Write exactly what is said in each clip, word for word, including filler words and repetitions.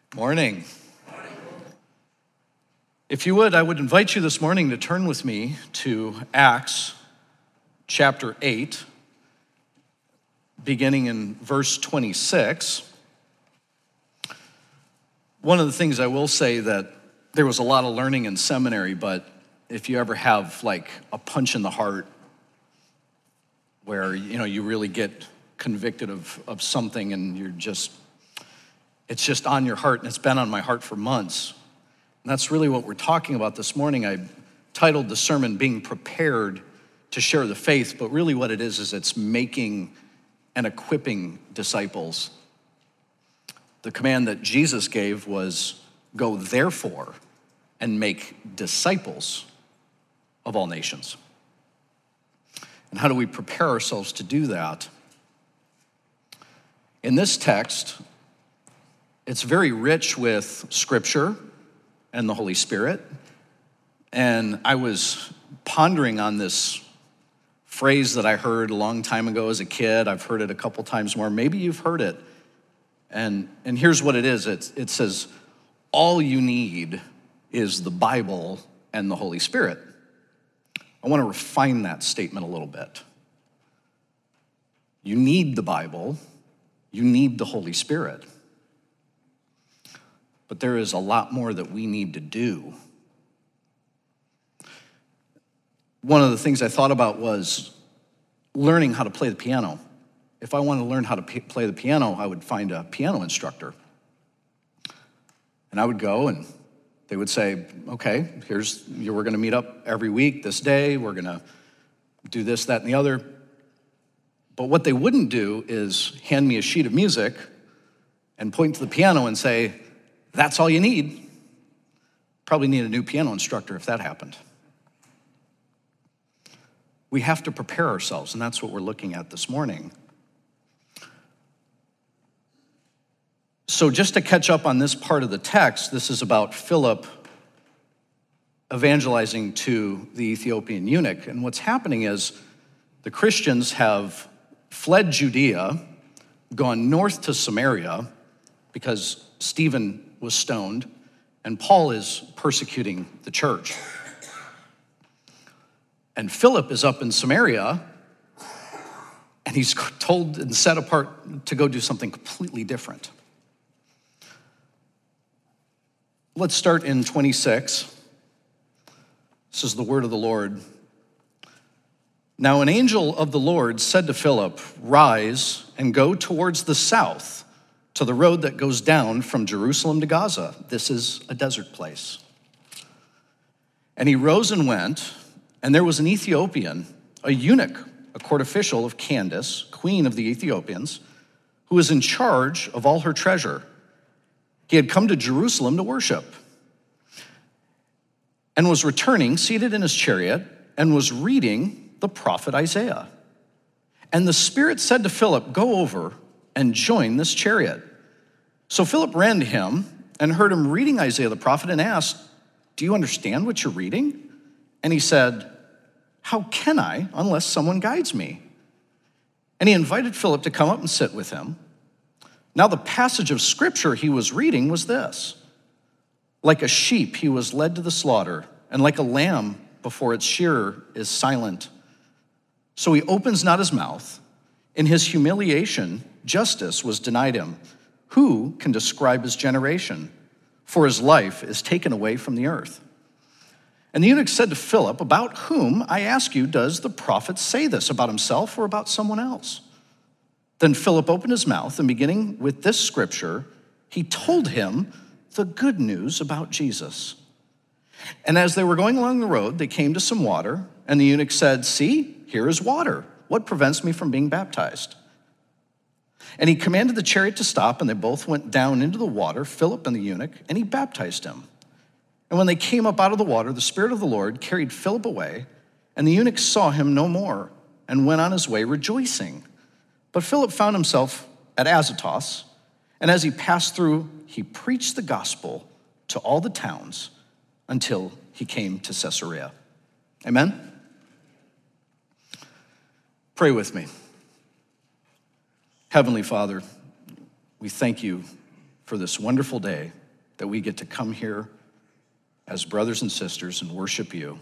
Morning. If you would, I would invite you this morning to turn with me to Acts chapter eight, beginning in verse twenty-six. One of the things I will say that there was a lot of learning in seminary, but if you ever have like a punch in the heart where, you know, you really get convicted of, of something and you're just, it's just on your heart, and it's been on my heart for months. And that's really what we're talking about this morning. I titled the sermon, Being Prepared to Share the Faith, but really what it is, is it's making and equipping disciples. The command that Jesus gave was, go therefore and make disciples of all nations. And how do we prepare ourselves to do that? In this text, it's very rich with scripture and the Holy Spirit. And I was pondering on this phrase that I heard a long time ago as a kid. I've heard it a couple times more. Maybe you've heard it. And, and here's what it is. It, it says, all you need is the Bible and the Holy Spirit. I want to refine that statement a little bit. You need the Bible. You need the Holy Spirit. But there is a lot more that we need to do. One of the things I thought about was learning how to play the piano. If I wanted to learn how to p- play the piano, I would find a piano instructor. And I would go and they would say, okay, here's, we're gonna meet up every week, this day, we're gonna do this, that, and the other. But what they wouldn't do is hand me a sheet of music and point to the piano and say, that's all you need. Probably need a new piano instructor if that happened. We have to prepare ourselves, and that's what we're looking at this morning. So just to catch up on this part of the text, this is about Philip evangelizing to the Ethiopian eunuch. And what's happening is the Christians have fled Judea, gone north to Samaria, because Stephen was stoned, and Paul is persecuting the church. And Philip is up in Samaria, and he's told and set apart to go do something completely different. Let's start in twenty-six. This is the word of the Lord. Now an angel of the Lord said to Philip, rise and go towards the south, to the road that goes down from Jerusalem to Gaza. This is a desert place. And he rose and went, and there was an Ethiopian, a eunuch, a court official of Candace, queen of the Ethiopians, who was in charge of all her treasure. He had come to Jerusalem to worship and was returning, seated in his chariot, and was reading the prophet Isaiah. And the Spirit said to Philip, go over and join this chariot. So Philip ran to him and heard him reading Isaiah the prophet and asked, do you understand what you're reading? And he said, how can I unless someone guides me? And he invited Philip to come up and sit with him. Now the passage of scripture he was reading was this: like a sheep he was led to the slaughter, and like a lamb before its shearer is silent. So he opens not his mouth. In his humiliation, justice was denied him. Who can describe his generation? For his life is taken away from the earth. And the eunuch said to Philip, about whom, I ask you, does the prophet say this, about himself or about someone else? Then Philip opened his mouth, and beginning with this scripture, he told him the good news about Jesus. And as they were going along the road, they came to some water, and the eunuch said, see, here is water. What prevents me from being baptized? And he commanded the chariot to stop, and they both went down into the water, Philip and the eunuch, and he baptized him. And when they came up out of the water, the Spirit of the Lord carried Philip away, and the eunuch saw him no more, and went on his way rejoicing. But Philip found himself at Azotus, and as he passed through, he preached the gospel to all the towns until he came to Caesarea. Amen? Pray with me. Heavenly Father, we thank you for this wonderful day that we get to come here as brothers and sisters and worship you.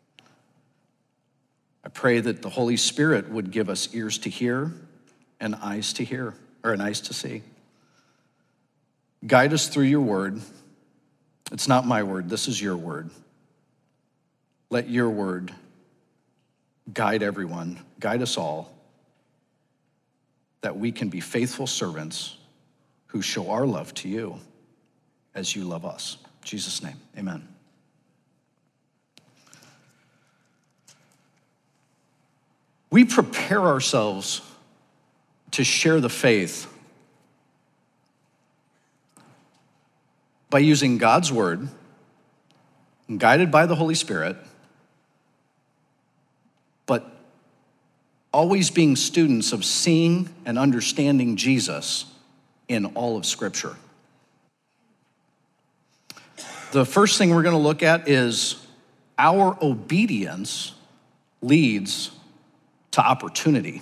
I pray that the Holy Spirit would give us ears to hear and eyes to hear, or and eyes to see. Guide us through your word. It's not my word, this is your word. Let your word guide everyone, guide us all, that we can be faithful servants who show our love to you as you love us. In Jesus' name, amen. We prepare ourselves to share the faith by using God's word, guided by the Holy Spirit, but always being students of seeing and understanding Jesus in all of Scripture. The first thing we're going to look at is our obedience leads to opportunity.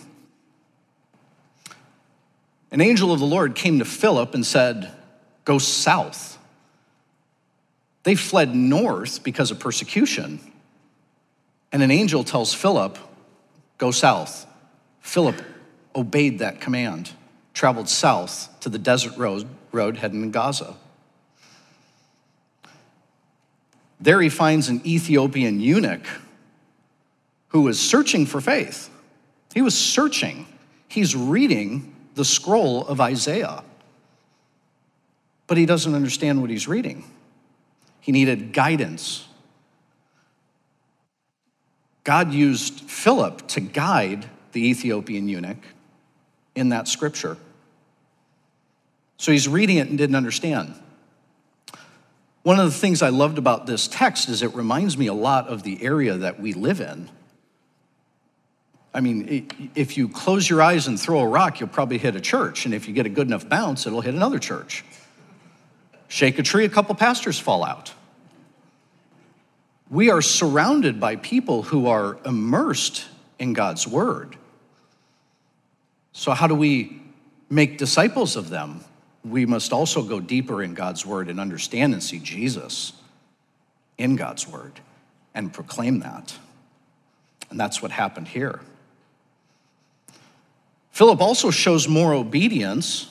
An angel of the Lord came to Philip and said, "Go south." They fled north because of persecution. And an angel tells Philip, "Go south." Philip obeyed that command, traveled south to the desert road, road heading to Gaza. There he finds an Ethiopian eunuch who was searching for faith. He was searching. He's reading the scroll of Isaiah, but he doesn't understand what he's reading. He needed guidance. God used Philip to guide the Ethiopian eunuch in that scripture. So he's reading it and didn't understand. One of the things I loved about this text is it reminds me a lot of the area that we live in. I mean, if you close your eyes and throw a rock, you'll probably hit a church. And if you get a good enough bounce, it'll hit another church. Shake a tree, a couple pastors fall out. We are surrounded by people who are immersed in God's word. So how do we make disciples of them? We must also go deeper in God's word and understand and see Jesus in God's word and proclaim that. And that's what happened here. Philip also shows more obedience.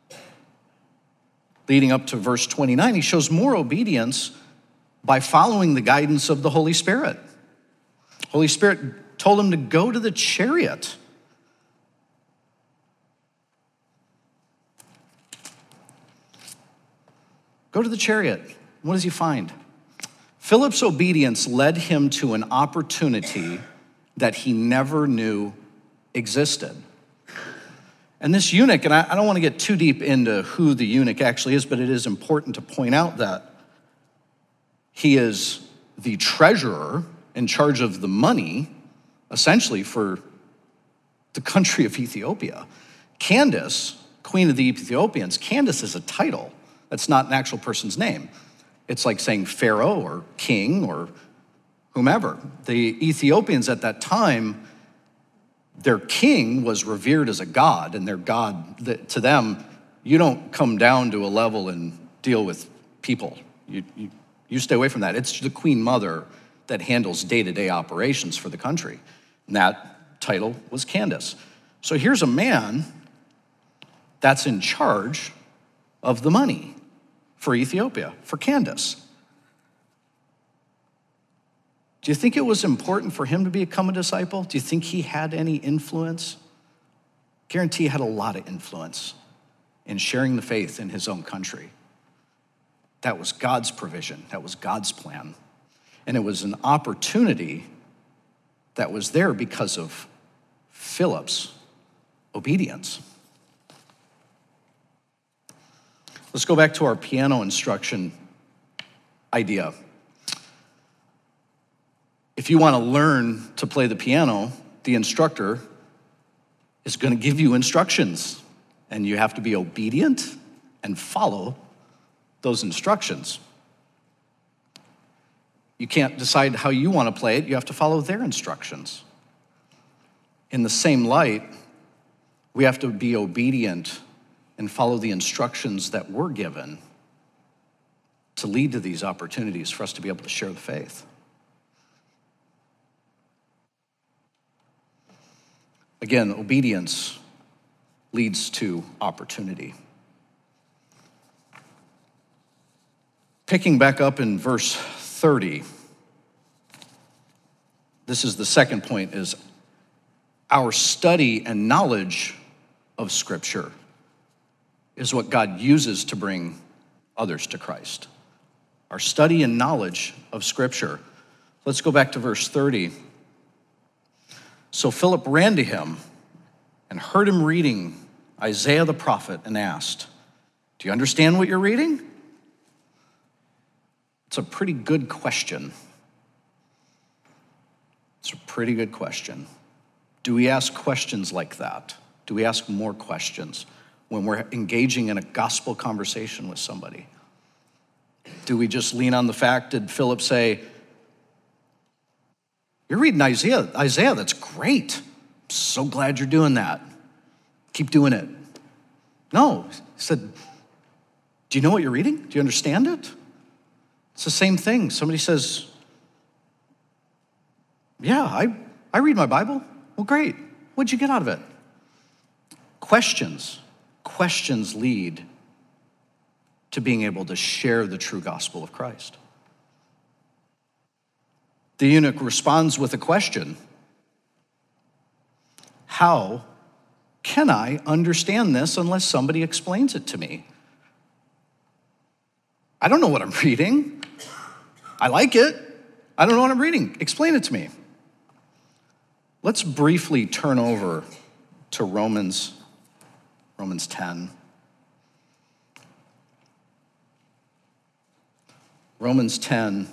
Leading up to verse twenty-nine, he shows more obedience by following the guidance of the Holy Spirit. Holy Spirit told him to go to the chariot. Go to the chariot. What does he find? Philip's obedience led him to an opportunity that he never knew existed. And this eunuch, and I, I don't want to get too deep into who the eunuch actually is, but it is important to point out that he is the treasurer in charge of the money, essentially, for the country of Ethiopia. Candace, queen of the Ethiopians, Candace is a title. That's not an actual person's name. It's like saying Pharaoh or king or whomever. The Ethiopians at that time, their king was revered as a god, and their god, to them, you don't come down to a level and deal with people. You, you, you stay away from that. It's the queen mother that handles day-to-day operations for the country. And that title was Candace. So here's a man that's in charge of the money for Ethiopia, for Candace. Do you think it was important for him to become a disciple? Do you think he had any influence? Guarantee he had a lot of influence in sharing the faith in his own country. That was God's provision. That was God's plan. And it was an opportunity that was there because of Philip's obedience. Let's go back to our piano instruction idea. If you want to learn to play the piano, the instructor is going to give you instructions, and you have to be obedient and follow those instructions. You can't decide how you want to play it. You have to follow their instructions. In the same light, we have to be obedient and follow the instructions that we're given to lead to these opportunities for us to be able to share the faith. Again, obedience leads to opportunity. Picking back up in verse thirty, this is the second point, is our study and knowledge of Scripture is what God uses to bring others to Christ. Our study and knowledge of Scripture. Let's go back to verse thirty. So Philip ran to him and heard him reading Isaiah the prophet and asked, "Do you understand what you're reading?" It's a pretty good question. It's a pretty good question. Do we ask questions like that? Do we ask more questions when we're engaging in a gospel conversation with somebody? Do we just lean on the fact, did Philip say, "You're reading Isaiah, Isaiah, that's great. I'm so glad you're doing that. Keep doing it"? No, he said, "Do you know what you're reading? Do you understand it?" It's the same thing. Somebody says, "Yeah, I, I read my Bible." Well, great. What'd you get out of it? Questions. Questions lead to being able to share the true gospel of Christ. The eunuch responds with a question. How can I understand this unless somebody explains it to me? I don't know what I'm reading. I like it. I don't know what I'm reading. Explain it to me. Let's briefly turn over to Romans, Romans ten. Romans ten,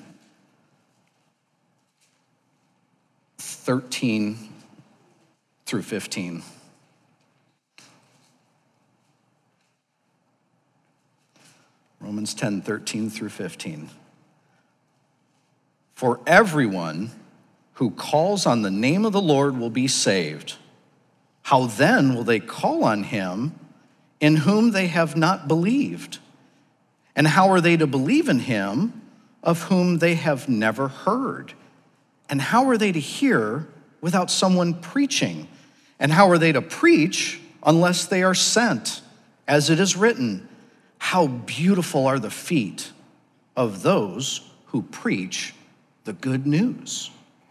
thirteen through fifteen. Romans ten, thirteen through fifteen. For everyone who calls on the name of the Lord will be saved. How then will they call on him in whom they have not believed? And how are they to believe in him of whom they have never heard? And how are they to hear without someone preaching? And how are they to preach unless they are sent? As it is written, how beautiful are the feet of those who preach the good news.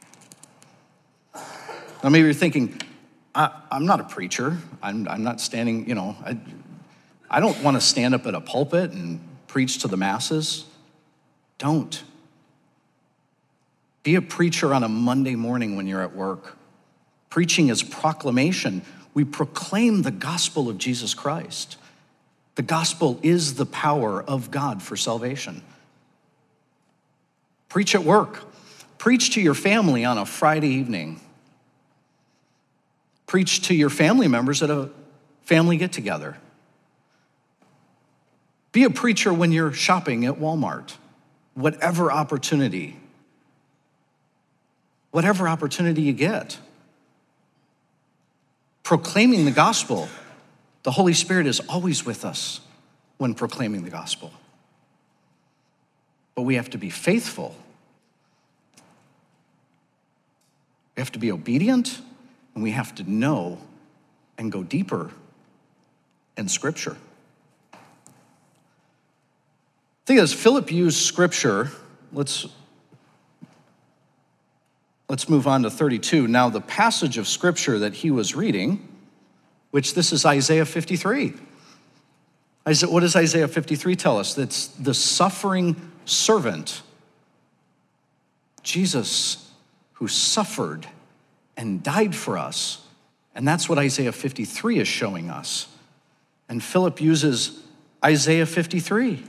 Now maybe you're thinking, I, I'm not a preacher. I'm, I'm not standing, you know, I, I don't want to stand up at a pulpit and preach to the masses. Don't. Be a preacher on a Monday morning when you're at work. Preaching is proclamation. We proclaim the gospel of Jesus Christ. The gospel is the power of God for salvation. Preach at work. Preach to your family on a Friday evening. Preach to your family members at a family get-together. Be a preacher when you're shopping at Walmart. Whatever opportunity, whatever opportunity you get. Proclaiming the gospel. The Holy Spirit is always with us when proclaiming the gospel. But we have to be faithful. We have to be obedient, and we have to know and go deeper in Scripture. The thing is, Philip used Scripture. Let's, let's move on to thirty-two. Now, the passage of Scripture that he was reading, which this is Isaiah fifty-three. Isaiah, what does Isaiah fifty-three tell us? That's the suffering servant, Jesus, who suffered and died for us. And that's what Isaiah fifty-three is showing us. And Philip uses Isaiah fifty-three.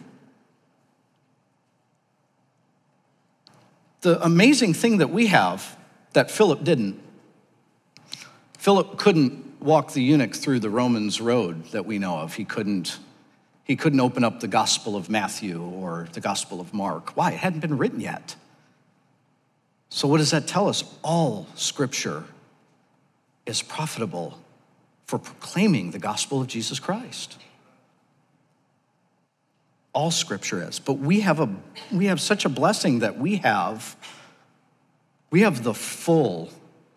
The amazing thing that we have that Philip didn't, Philip couldn't walk the eunuch through the Romans road that we know of. He couldn't, he couldn't open up the Gospel of Matthew or the Gospel of Mark. Why? It hadn't been written yet. So what does that tell us? All Scripture is profitable for proclaiming the gospel of Jesus Christ. All scripture is. But we have a we have such a blessing that we have we have the full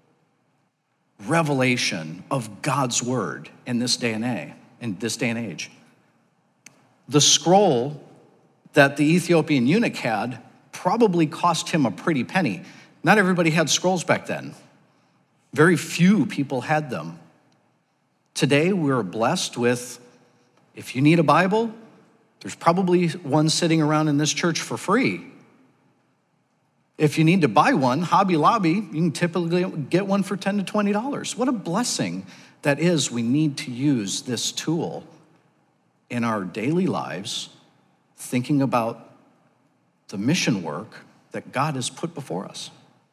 revelation of God's word in this day and age, in this day and age. The scroll that the Ethiopian eunuch had probably cost him a pretty penny. Not everybody had scrolls back then. Very few people had them. Today, we're blessed with, if you need a Bible, there's probably one sitting around in this church for free. If you need to buy one, Hobby Lobby, you can typically get one for ten to twenty dollars. What a blessing that is. We need to use this tool in our daily lives, thinking about the mission work that God has put before us.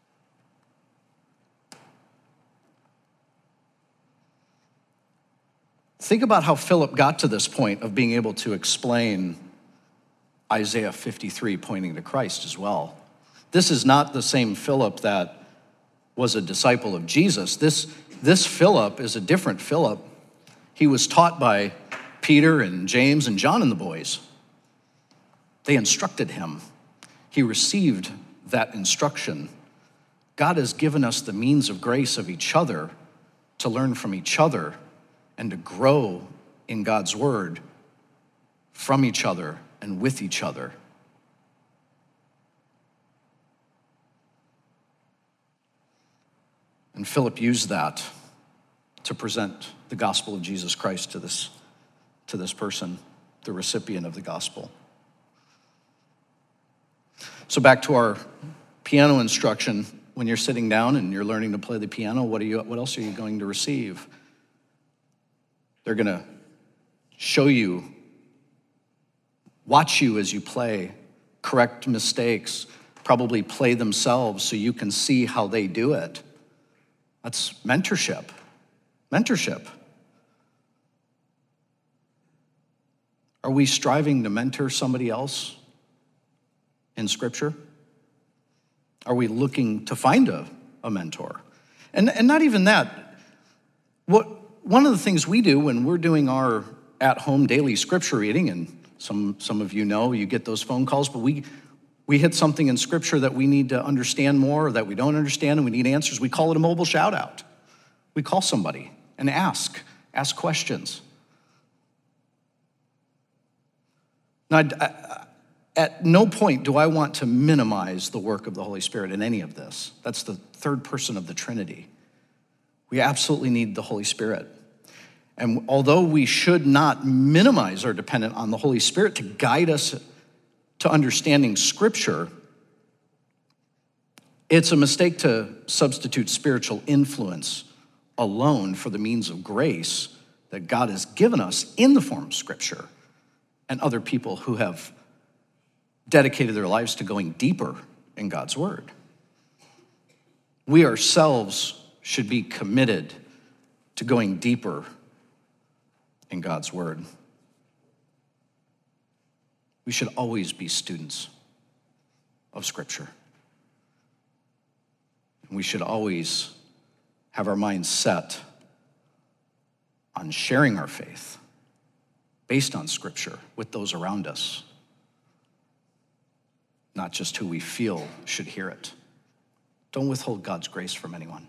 Think about how Philip got to this point of being able to explain Isaiah fifty-three, pointing to Christ as well. This is not the same Philip that was a disciple of Jesus. This, this Philip is a different Philip. He was taught by Peter and James and John and the boys. They instructed him. He received that instruction. God has given us the means of grace of each other to learn from each other and to grow in God's word from each other and with each other. And Philip used that to present the gospel of Jesus Christ to this, to this person, the recipient of the gospel. So back to our piano instruction. When you're sitting down and you're learning to play the piano, what are you, what else are you going to receive? They're going to show you, watch you as you play, correct mistakes, probably play themselves so you can see how they do it. That's mentorship. Mentorship. Are we striving to mentor somebody else in Scripture? Are we looking to find a, a mentor? And, and not even that. What one of the things we do when we're doing our at-home daily Scripture reading, and some, some of you know, you get those phone calls, but we we hit something in Scripture that we need to understand more or that we don't understand and we need answers. We call it a mobile shout out. We call somebody and ask, ask questions. Now, I, at no point do I want to minimize the work of the Holy Spirit in any of this. That's the third person of the Trinity. We absolutely need the Holy Spirit. And although we should not minimize our dependence on the Holy Spirit to guide us to understanding Scripture, it's a mistake to substitute spiritual influence alone for the means of grace that God has given us in the form of Scripture and other people who have dedicated their lives to going deeper in God's word. We ourselves should be committed to going deeper in God's word. We should always be students of Scripture. We should always have our minds set on sharing our faith based on Scripture with those around us, not just who we feel should hear it. Don't withhold God's grace from anyone.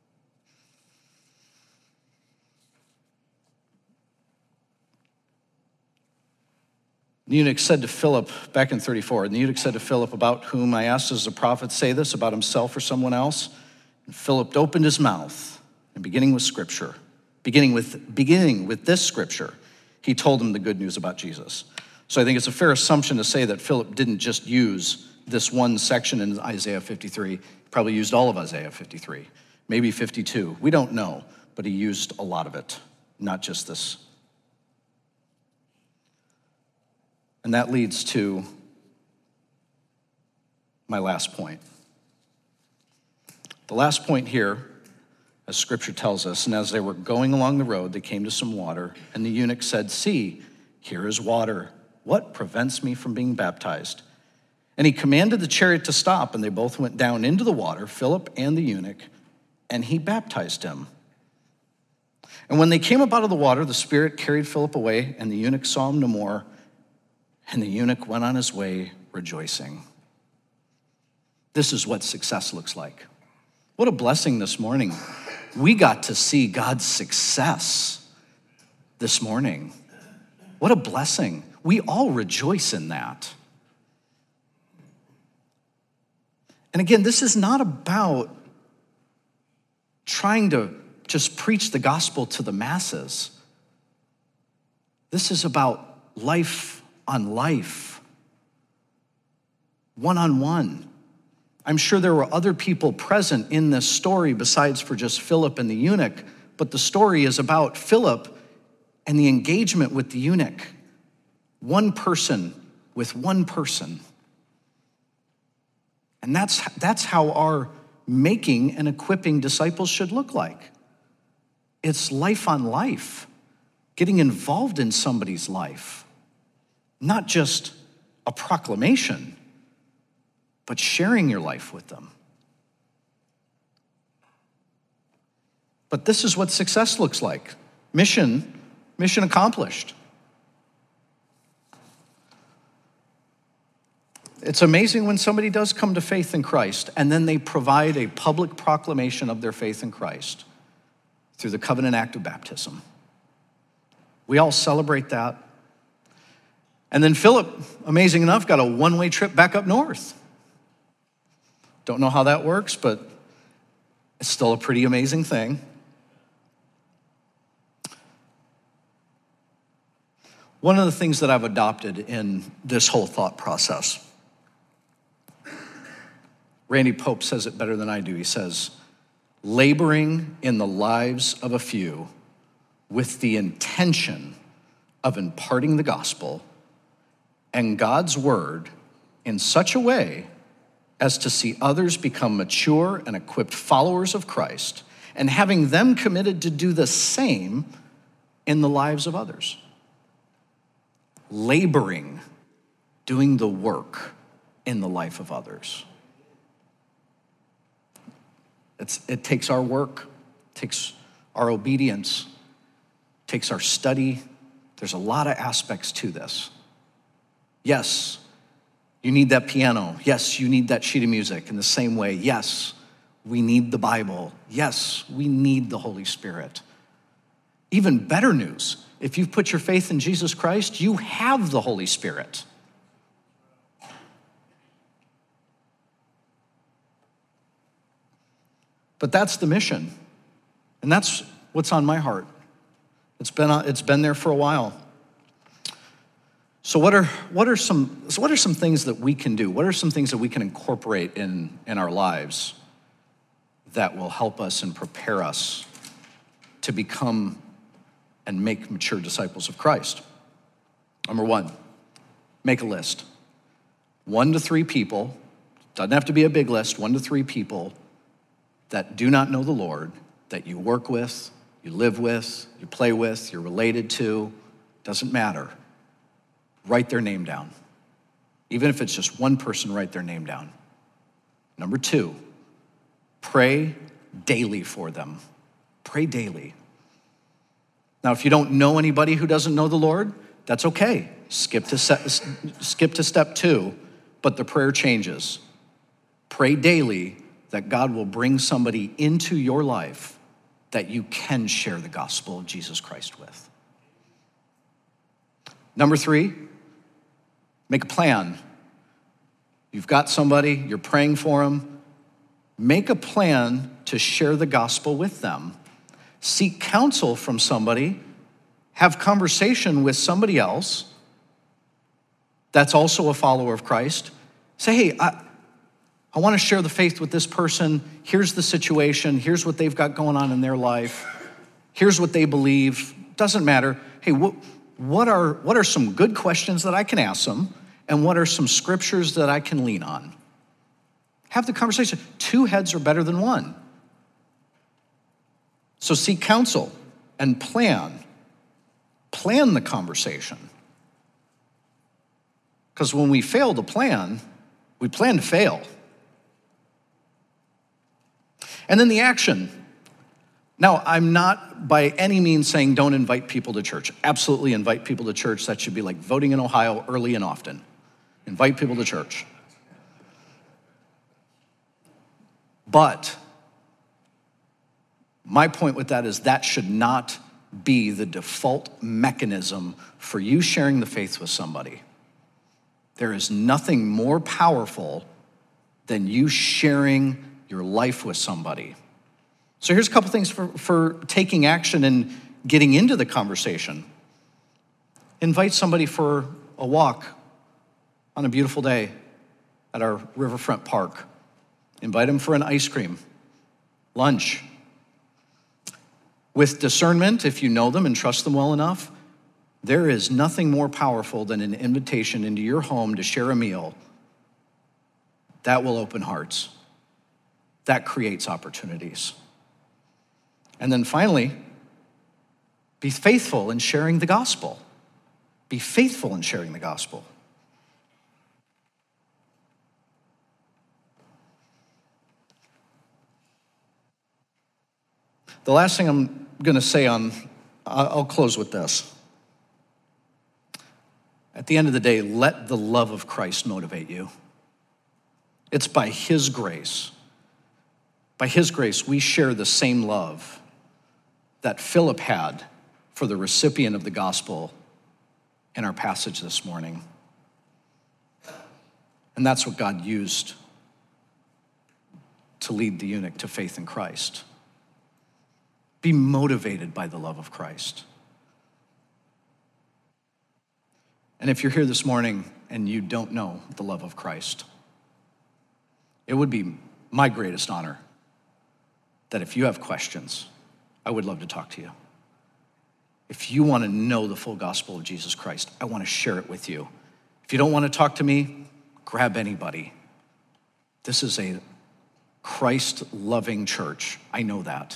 The eunuch said to Philip, back in thirty-four, and the eunuch said to Philip, about whom I asked, does the prophet say this, about himself or someone else? And Philip opened his mouth, and beginning with Scripture, beginning with, beginning with this Scripture, he told him the good news about Jesus. So I think it's a fair assumption to say that Philip didn't just use this one section in Isaiah fifty-three. He probably used all of Isaiah fifty-three, maybe fifty-two. We don't know, but he used a lot of it, not just this. And that leads to my last point. The last point here, as Scripture tells us, and as they were going along the road, they came to some water, and the eunuch said, see, here is water. What prevents me from being baptized? And he commanded the chariot to stop, and they both went down into the water, Philip and the eunuch, and he baptized him. And when they came up out of the water, the Spirit carried Philip away, and the eunuch saw him no more. And the eunuch went on his way rejoicing. This is what success looks like. What a blessing this morning. We got to see God's success this morning. What a blessing. We all rejoice in that. And again, this is not about trying to just preach the gospel to the masses. This is about life on life, one-on-one. I'm sure there were other people present in this story besides for just Philip and the eunuch, but the story is about Philip and the engagement with the eunuch. One person with one person. And that's, that's how our making and equipping disciples should look like. It's life on life, getting involved in somebody's life, not just a proclamation, but sharing your life with them. But this is what success looks like. Mission, mission accomplished. It's amazing when somebody does come to faith in Christ and then they provide a public proclamation of their faith in Christ through the covenant act of baptism. We all celebrate that. And then Philip, amazing enough, got a one-way trip back up north. Don't know how that works, but it's still a pretty amazing thing. One of the things that I've adopted in this whole thought process, Randy Pope says it better than I do. He says, laboring in the lives of a few with the intention of imparting the gospel and God's word in such a way as to see others become mature and equipped followers of Christ, and having them committed to do the same in the lives of others. Laboring, doing the work in the life of others. It's, it takes our work, takes our obedience, takes our study. There's a lot of aspects to this. Yes, you need that piano. Yes, you need that sheet of music. In the same way, yes, we need the Bible. Yes, we need the Holy Spirit. Even better news, if you've put your faith in Jesus Christ, you have the Holy Spirit. But that's the mission, and that's what's on my heart. It's been, it's been there for a while. So what are, what are some, so what are some things that we can do? What are some things that we can incorporate in, in our lives that will help us and prepare us to become and make mature disciples of Christ? Number one, make a list. One to three people, doesn't have to be a big list, one to three people that do not know the Lord, that you work with, you live with, you play with, you're related to, doesn't matter. Write their name down. Even if it's just one person, write their name down. Number two, pray daily for them. Pray daily. Now, if you don't know anybody who doesn't know the Lord, that's okay. Skip to, se- skip to step two, but the prayer changes. Pray daily that God will bring somebody into your life that you can share the gospel of Jesus Christ with. Number three, make a plan. You've got somebody, you're praying for them. Make a plan to share the gospel with them. Seek counsel from somebody. Have conversation with somebody else that's also a follower of Christ. Say, hey, I, I want to share the faith with this person. Here's the situation. Here's what they've got going on in their life. Here's what they believe. Doesn't matter. Hey, what, what are, what are some good questions that I can ask them? And what are some scriptures that I can lean on? Have the conversation. Two heads are better than one. So seek counsel and plan. Plan the conversation. Because when we fail to plan, we plan to fail. And then the action. Now, I'm not by any means saying don't invite people to church. Absolutely invite people to church. That should be like voting in Ohio, early and often. Invite people to church. But my point with that is that should not be the default mechanism for you sharing the faith with somebody. There is nothing more powerful than you sharing your life with somebody. So here's a couple things for, for taking action and getting into the conversation. Invite somebody for a walk on a beautiful day at our riverfront park. Invite them for an ice cream, lunch. With discernment, if you know them and trust them well enough, there is nothing more powerful than an invitation into your home to share a meal. That will open hearts. That creates opportunities. And then finally, be faithful in sharing the gospel. Be faithful in sharing the gospel. The last thing I'm going to say on, I'll close with this. At the end of the day, let the love of Christ motivate you. It's by his grace. By his grace, we share the same love that Philip had for the recipient of the gospel in our passage this morning. And that's what God used to lead the eunuch to faith in Christ. Be motivated by the love of Christ. And if you're here this morning and you don't know the love of Christ, it would be my greatest honor that if you have questions, I would love to talk to you. If you want to know the full gospel of Jesus Christ, I want to share it with you. If you don't want to talk to me, grab anybody. This is a Christ-loving church. I know that.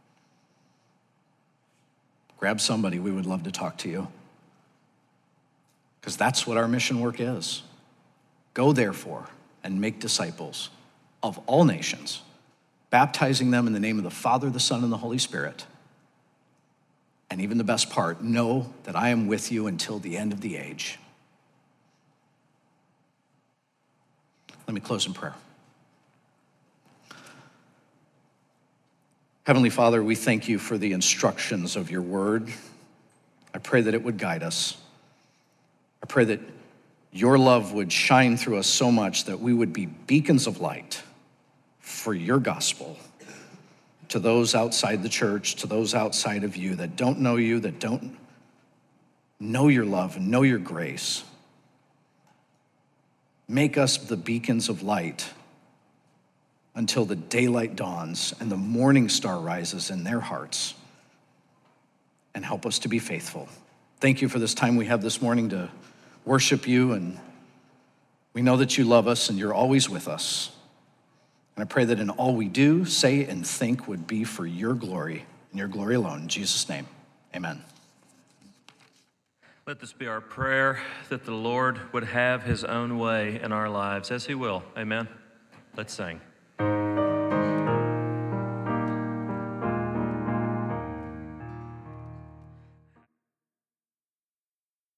Grab somebody. We would love to talk to you. Because that's what our mission work is. Go therefore and make disciples of all nations, baptizing them in the name of the Father, the Son, and the Holy Spirit. And even the best part, know that I am with you until the end of the age. Let me close in prayer. Heavenly Father, we thank you for the instructions of your word. I pray that it would guide us. I pray that your love would shine through us so much that we would be beacons of light for your gospel to those outside the church, to those outside of you that don't know you, that don't know your love and know your grace. Make us the beacons of light until the daylight dawns and the morning star rises in their hearts, and help us to be faithful. Thank you for this time we have this morning to worship you, and we know that you love us and you're always with us. And I pray that in all we do, say, and think would be for your glory and your glory alone. In Jesus' name, amen. Let this be our prayer, that the Lord would have his own way in our lives, as he will. Amen. Let's sing.